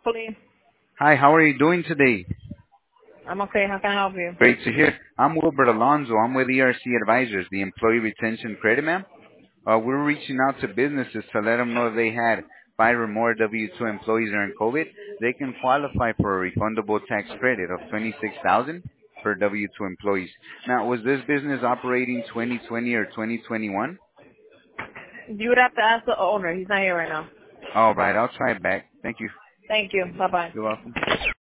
Please. Hi, how are you doing today? I'm okay. How can I help you? Great to hear. I'm Wilbert Alonzo. I'm with ERC Advisors, the Employee Retention Credit, ma'am. We're reaching out to businesses to let them know if they had 5 or more W-2 employees during COVID, they can qualify for a refundable tax credit of $26,000 per W-2 employees. Now, was this business operating 2020 or 2021? You would have to ask the owner. He's not here right now. All right, I'll try it back. Thank you. Thank you. Bye-bye. You're welcome.